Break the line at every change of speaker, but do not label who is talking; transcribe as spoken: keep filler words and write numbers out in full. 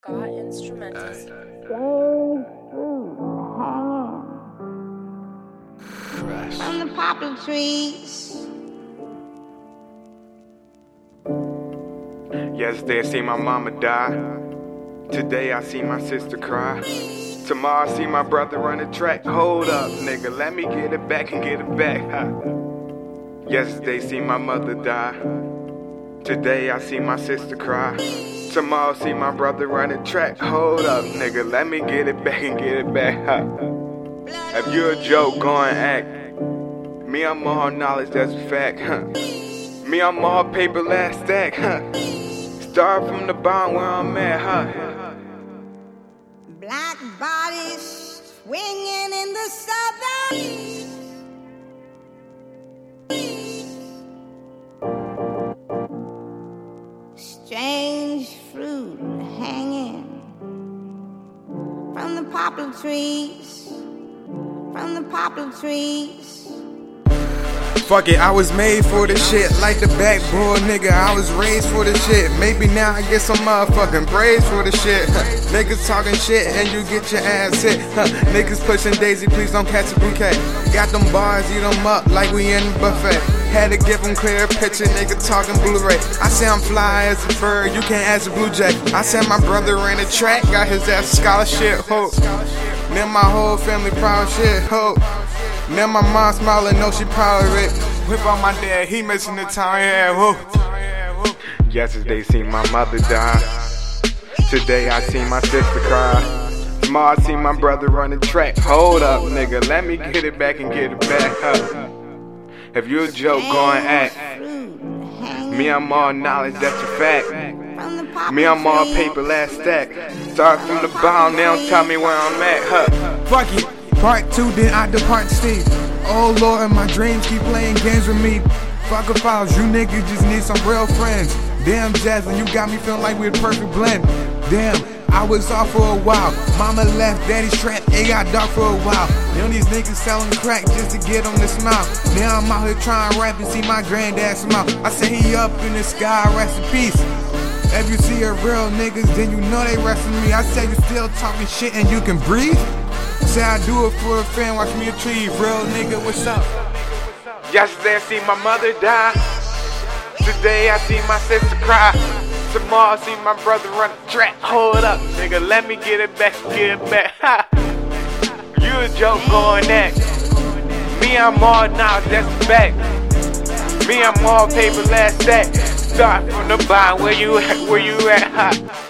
Got instrumentals.
From the poplar trees.
Yesterday I seen my mama die. Today I see my sister cry. Tomorrow I see my brother run the track. Hold up, nigga, let me get it back and get it back. Yesterday see my mother die. Today I see my sister cry. Tomorrow see my brother run the track. Hold up, nigga, let me get it back and get it back. If you a joke, go and act. Me, I'm all knowledge, that's a fact. Me, I'm all paper last stack. Start from the bottom where I'm at, huh?
Black bodies swinging in the southern. Strange fruit hanging from the poplar trees, from the poplar trees.
Fuck it, I was made for this shit. Like the backboard nigga, I was raised for this shit. Maybe now I get some motherfucking praise for this shit. Huh. Niggas talking shit and you get your ass hit. Huh. Niggas pushing Daisy, please don't catch a bouquet. Got them bars, eat them up like we in the buffet. Had to give them clear picture, nigga talking Blu-ray. I say I'm fly as a bird, you can't ask a blue jay. I said my brother ran the track, got his ass scholarship, ho. Me and my whole family proud shit, ho. Now my mom smiling, know she proud of it. Whip on my dad, he missing the time, yeah, whoa. Yesterday seen my mother die. Today I seen my sister cry. Tomorrow I seen my brother run the track. Hold up, nigga, let me get it back and get it back, huh. If you a joke, go and act. Me, I'm all knowledge, that's a fact. Me, I'm all paper last stack. Start from the bottom, they don't tell me where I'm at, huh. Fuck it. Part two, then I depart to Steve. Oh Lord, my dreams keep playing games with me. Fuck a files, you niggas just need some real friends. Damn, Jasmine, you got me feeling like we're a perfect blend. Damn, I was off for a while. Mama left, daddy's trapped, it got dark for a while. You know these niggas selling crack just to get on the smile. Now I'm out here trying to rap and see my granddad smile. I say he up in the sky, rest in peace. If you see a real niggas, then you know they rest in me. I say you still talking shit and you can breathe. Say I do it for a fan, watch me achieve. Real nigga, what's up? Yesterday I see my mother die. Today I see my sister cry. Tomorrow I see my brother run the track. Hold up, nigga, let me get it back, get it back. Ha. You a joke, going act. Me, I'm all knowledge, that's a fact. Me, I'm all paper last stack. Start from the bottom, where you at, where you at, ha.